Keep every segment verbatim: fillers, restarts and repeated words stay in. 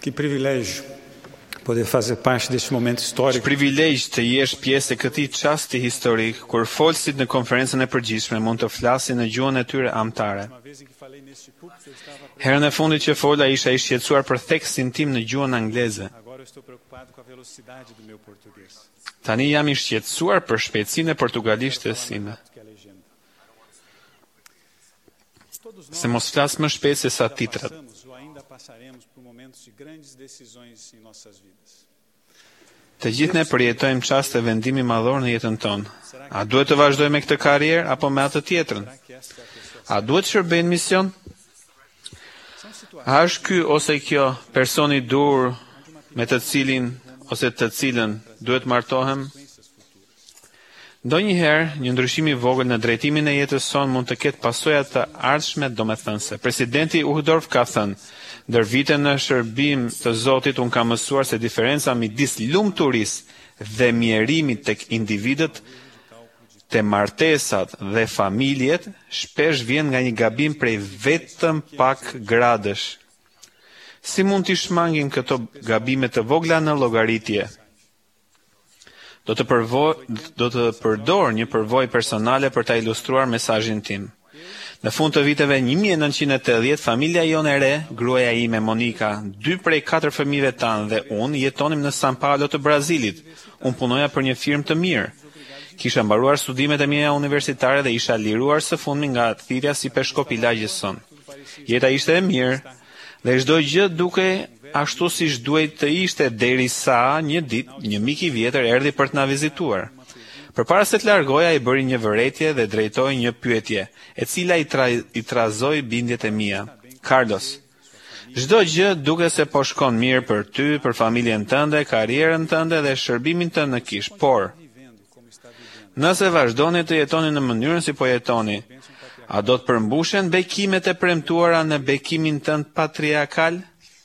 Que privilégio poder fazer parte deste momento histórico. Privilegj të jesh pjesë e këtij çasti historik, kur folësit në konferencën e përgjithshme mund të flasin në gjuhën e tyre amtare. Herën e fundit që fola isha i shqetësuar për theksin tim në gjuhën angleze. Tani jam i shqetësuar për shpejtësinë e portugalishtes time. Se mos flas më shpejt se sa titrat. Të gjithë ne përjetojmë çaste vendimi madhor në jetën tonë. A duhet të vazhdojmë me këtë karrierë apo me atë tjetrën? A duhet të shërbej në mision? A është ky ose kjo personi i dur me të cilin ose të cilën duhet martohem? Ndonjëherë, një ndryshim i vogël në drejtimin e jetës sonë mund të ketë pasoja të ardhshme, domethënëse. Presidenti Uhdorf ka thënë, ndër vite në shërbim të Zotit unë kam mësuar se diferenca midis lumturisë dhe mjerimit tek individët, te martesat dhe familjet, shpesh vjen nga një gabim prej vetëm pak gradësh. Si mund t'i shmangim këto gabime të vogla në llogaritje? Do të, përvoj, do të përdor një përvojë personale për ta ilustruar mesazhin tim. Në fund të viteve një mijë e nëntëqind e tetëdhjetë, familja jonë e re, gruaja ime Monika, dy prej katër fëmijëve tanë dhe unë jetonim në São Paulo të Brazilit. Unë punoja për një firmë të mirë. Kisha mbaruar studimet e mia universitare dhe isha liruar së fundmi nga thirrja si peshkop i lagjës son. Jeta ishte e mirë dhe çdo gjë duke ashtu siç duhet të ishte derisa një ditë një mik i vjetër erdhi për të na vizituar. Përpara se të largoja i bëri një vërejtje dhe drejtoi një pyetje, e cila i, tra, i trazoi bindjet e mia. Carlos, çdo gjë duke se po shkon mirë për ty, për familjen tënde, karrierën tënde dhe shërbimin tënd në kish, por nëse vazhdoni të jetoni në mënyrën si po jetoni, a do të përmbushen bekimet e premtuara në bekimin tënd patriarkal?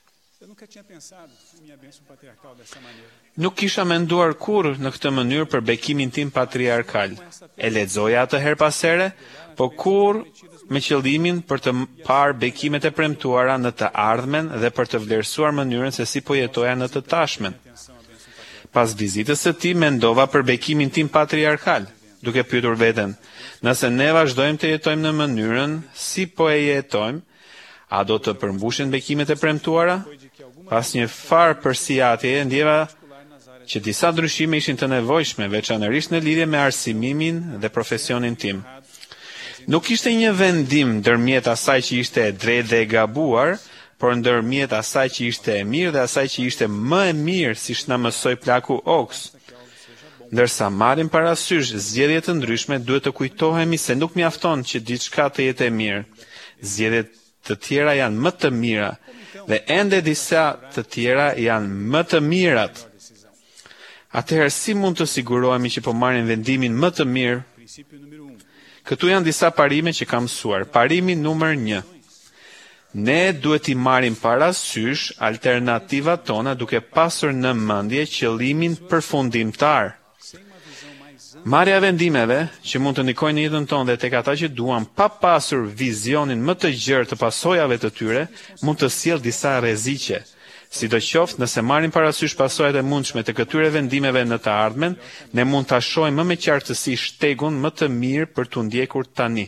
Nuk kisha menduar kurrë në këtë mënyrë për bekimin tim patriarkal. E lexoja atë her pas here, po kurrë me qëllimin për të parë bekimet e premtuara në të ardhmen dhe për të vlerësuar mënyrën se si po jetoja në të tashmen. Pas vizitës së tij mendova për bekimin tim patriarkal, duke pyetur veten, nëse ne vazhdojmë të jetojmë në mënyrën si po e jetojmë, a do të përmbushen bekimet e premtuara? Pas një farë përsiatjeje ndjeva që disa ndryshime ishin të nevojshme, veçanërisht në lidhje me arsimimin dhe profesionin tim. Nuk ishte një vendim ndërmjet asaj që ishte e drejtë dhe e gabuar, por ndërmjet asaj që ishte e mirë dhe asaj që ishte më e mirë, siç na mësoi plaku Oaks. Ndërsa marrim parasysh zgjedhje të ndryshme, duhet të kujtohemi se nuk mjafton që diçka të jetë e mirë. Zgjedhjet të tjera janë më të mira dhe ende disa të tjera janë më të mirat. Atëherë si mund të sigurohemi që po marrim vendimin më të mirë? Këtu janë disa parime që kam mësuar. Parimi numër një. Ne duhet i marrim parasysh alternativat tona duke pasur në mendje qëllimin përfundimtar. Marrja e vendimeve që mund të ndikojnë në jetën tonë dhe tek ata që duam pa pasur vizionin më të gjerë të pasojave të tyre, mund të sjellë disa rreziqe. Sidoqoftë, nëse marrim parasysh pasojat e mundshme të këtyre vendimeve në të ardhmen, ne mund ta shohim më me qartësi shtegun më të mirë për t'u ndjekur tani.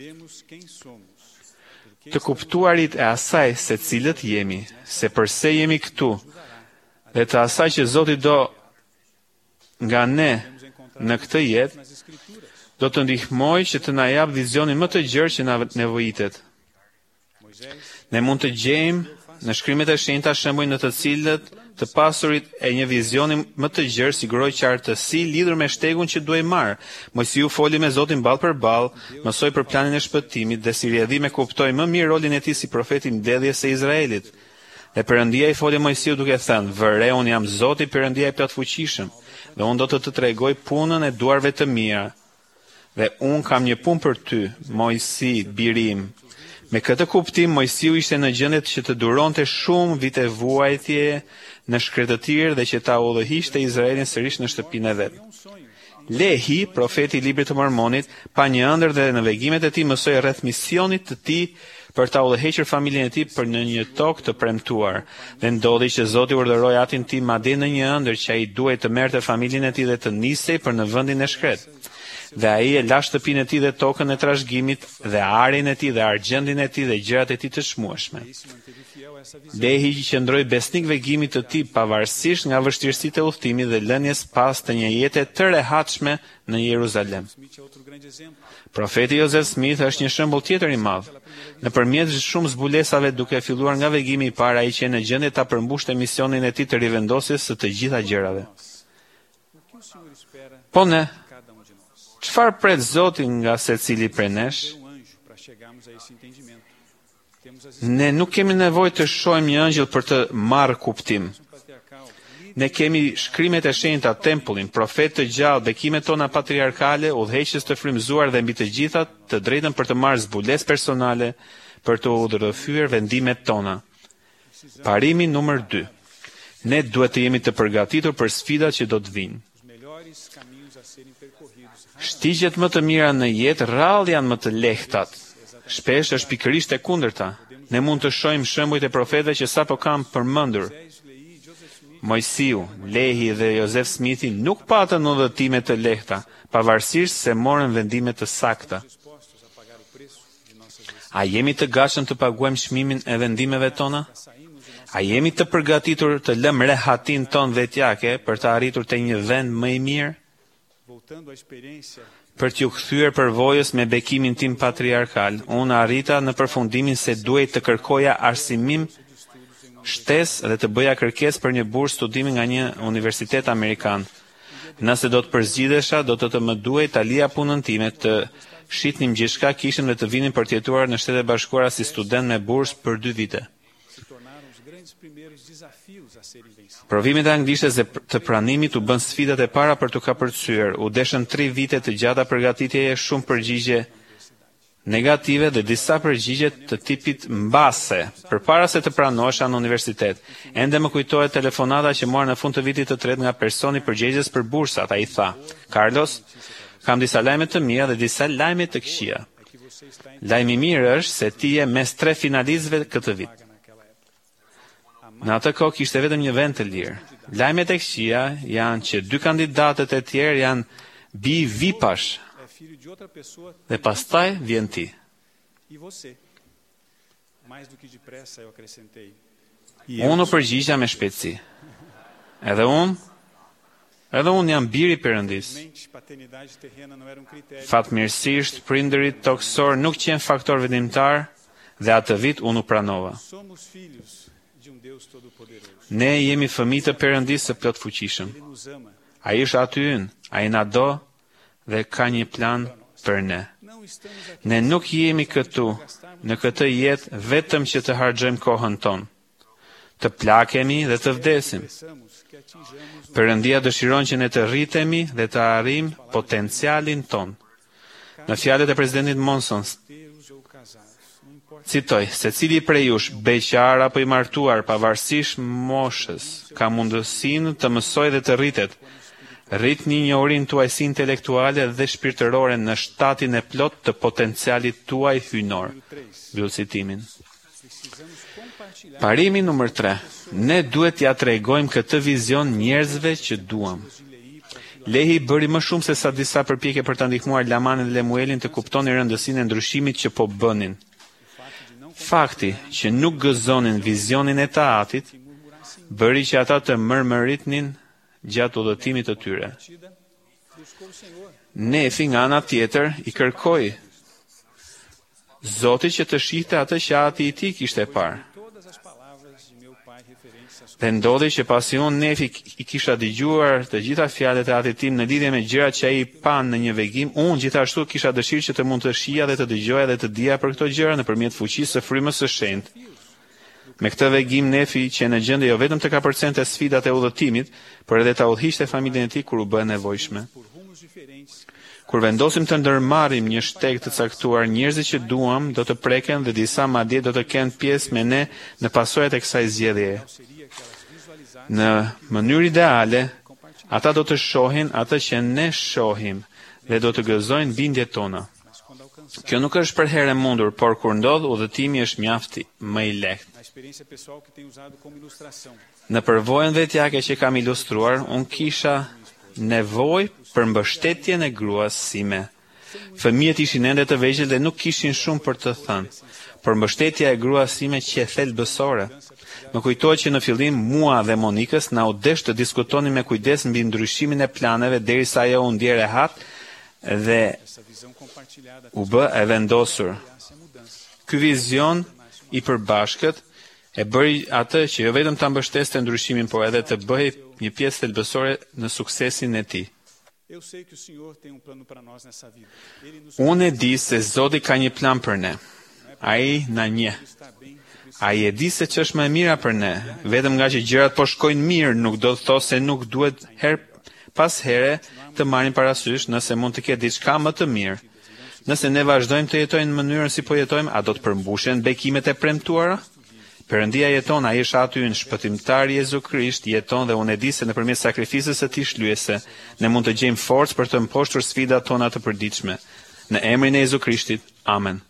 Të kuptuarit e asaj se cilët jemi, se përse jemi këtu, dhe të asaj që Zoti do nga ne në këtë jetë, do të ndihmoj që të na jap vizionin më të gjerë që na nevojitet. Ne mund të gjejmë në shkrimet e shenjta shembuj në të cilët të pasurit e një vizioni më të gjerë siguroi qartësi lidhur me shtegun që duhej marr. Mojsiu foli me Zotin ball për ball, mësoi për planin e shpëtimit dhe si rrjedhime kuptoi më mirë rolin e tij si profet i mbledhjes së Izraelit. Dhe Perëndia i foli Mojsiu duke thënë: "Vëre, unë jam Zoti, Perëndia i plotfuqishëm, dhe unë do të të tregoj punën e duarve të mia. Dhe unë kam një punë për ty, Mojsi, birim." Me këtë kuptim, Mojsiu ishte në gjendje që të duronte shumë vite vuajtje në shkretëtirë dhe që ta udhëhiqte Izraelin sërish në shtëpinë e vet. Lehi, profeti i librit të Mormonit, pa një ëndër dhe në vegimet e tij mësoi rreth misionit të tij për ta udhëhequr familjen e tij për në një tokë të premtuar. Dhe ndodhi që Zoti urdhëroi atin tim madje në një ëndër që ai duhej të merrte familjen e tij dhe të nisej për në vendin e shkret. Dhe ai e la shtëpinë e tij dhe tokën e trashëgimit dhe arin e tij dhe argjendin e tij dhe gjërat e tij të çmueshme. Lehi që qëndroi besnik vegimit të tij pavarësisht nga vështirësitë e udhëtimit dhe lënies pas të një jete të rehatshme në Jeruzalem. Profeti Joseph Smith është një shembull tjetër i madh. Nëpërmjet shumë zbulesave duke filluar nga vegimi i parë, ai që në gjendje ta përmbushte misionin e tij të rivendosjes së të gjitha gjërave. Po ne, çfarë pret Zoti nga secili prej nesh? Ne nuk kemi nevojë të shohim një angjëll për të marrë kuptim. Ne kemi shkrimet e shenjta, tempullin, profet të gjallë, bekimet tona patriarkale, udhëheqës të frymëzuar dhe mbi të gjitha të drejtën për të marrë zbulesë personale për të udhëhequr vendimet tona. Parimi numër dy. Ne duhet të jemi të përgatitur për sfidat që do të vinë. Shtigjet më të mira në jetë rrallë janë më të lehtat. Shpesh është pikërisht e kundërta. Ne mund të shohim shembujt e profetëve që sapo kam përmendur. Mojsiu, Lehi dhe Joseph Smithi nuk patën udhëtime të lehta, pavarësisht se morën vendime të sakta. A jemi të gatshëm të paguajmë çmimin e vendimeve tona? A jemi të përgatitur të lëmë rehatin ton vetjake për të arritur te një vend më i mirë? Për t'ju kthyer përvojës me bekimin tim patriarkal, unë arrita në përfundimin se duhej të kërkoja arsimim, shtesë dhe të bëja kërkesë për një bursë studimi nga një universitet amerikan. Nëse do të përzgjidhesha, do të të më duhej ta lija punën time, të shitnim gjithçka kishim dhe të vinin për të jetuar në Shtetet e Bashkuara si student me bursë për dy vite. Provimet e anglisht të pranimit u bën sfidat e para për të kapërcyer. U deshën tre vite të gjata përgatitjeje, shumë përgjigje negative dhe disa përgjigje të tipit mbase, përpara se të pranohesha në universitet. Ende më kujtohet telefonata që mora në fund të vitit të tretë nga personi përgjegjës për bursat. Ai tha: "Carlos, kam disa lajme të mira dhe disa lajme të këqija. Lajmi i mirë është se ti je mes tre finalistëve këtë vit." Në atë kohë kishte vetëm një vend të lirë. Lajmet e këqija janë që dy kandidatët e tjerë janë bi vipash. Dhe pastaj vjen ti. Unë u përgjigja me shpejtësi. Edhe unë, edhe unë jam biri i Perëndis. Fatmirësisht, prindërit toksor nuk qenë faktor vendimtar dhe atë vit unë u pranova. Ne jemi fëmijë të Perëndisë së plot fuqishëm. Ai është aty ynë, ai na do dhe ka një plan për ne. Ne nuk jemi këtu në këtë jetë vetëm që të harxojmë kohën tonë, të plakemi dhe të vdesim. Perëndia dëshiron që ne të rritemi dhe të arrijmë potencialin tonë. Në fjalët e presidentit Monson, citoj: "Secili prej jush, beqar apo i martuar, pavarësisht moshës, ka mundësinë të mësojë dhe të rritet. Rritni njohurinë tuaj si intelektuale dhe shpirtërore në shtatin e plot të potencialit tuaj hyjnor." Mbyll citimin. Parimi numër tre. Ne duhet ja tregojmë këtë vizion njerëzve që duam. Lehi bëri më shumë se sa disa përpjekje për ta ndihmuar Lamanin dhe Lemuelin të kuptonin rëndësinë e ndryshimit që po bënin. Fakti që nuk gëzonin vizionin e të atit, bëri që ata të mërmëritnin gjatë udhëtimit të tyre. Nefi nga ana tjetër i kërkoi Zotit që të shihte atë që ati i tij kishte parë. Dhe ndodhi që pasi unë Nefi i kisha dëgjuar të gjitha fjalët e atit tim në lidhje me gjërat që ai pa në një vegim, unë gjithashtu kisha dëshirë që të mund të shija dhe të dëgjoja dhe të dija për këto gjëra nëpërmjet fuqisë së frymës së shenjtë. Me këtë vegim Nefi që në gjendje jo vetëm të kapërcente sfidat e udhëtimit, por edhe ta udhëhiqte familjen e tij kur u bë nevojshme. Kur vendosim të ndërmarrim një shteg të caktuar, njerëzit që duam do të preken dhe disa madje do të kenë pjesë me ne në pasojat e kësaj zgjedhjeje. Në mënyrë ideale, ata do të shohin atë që ne shohim dhe do të gëzojnë bindjet tona. Kjo nuk është për herë e mundur, por kur ndodh, udhëtimi është mjafti më i lehtë. Na experiência pessoal que tenho usado como ilustração. Në përvojën vetjake që kam ilustruar, unë kisha nevojë për mbështetjen e gruas sime. Fëmijët ishin ende të vegjël dhe nuk kishin shumë për të thënë, por mbështetja e gruas sime që e thelbësore. Më kujtohet që në fillim mua dhe Monikës na u desh të diskutonim me kujdes mbi ndryshimin e planeve derisa ajo u ndje rehat dhe u bë e vendosur. Ky vizion i përbashkët e bëri atë që jo vetëm ta mbështeste ndryshimin, por edhe të bëhej një pjesë thelbësore në suksesin e tij. Eu sei que o Senhor tem um plano para nós nessa vida. Ele nos Unë e di se Zoti ka një plan për ne. Ai na njeh. Ai e di se ç'është më e mira për ne. Vetëm nga që gjërat po shkojnë mirë, nuk do të thosë se nuk duhet her pas here të marrim parasysh nëse mund të ketë diçka më të mirë. Nëse ne vazhdojmë të jetojmë në mënyrën si po jetojmë, a do të përmbushen bekimet e premtuara? Perëndia jeton, ai është aty, në shpëtimtari Jezu Krisht jeton dhe unë e di se nëpërmjet sakrificës së tij shlyese ne mund të gjejmë forcë për të mposhtur sfidat tona të përditshme. Në emrin e Jezu Krishtit. Amen.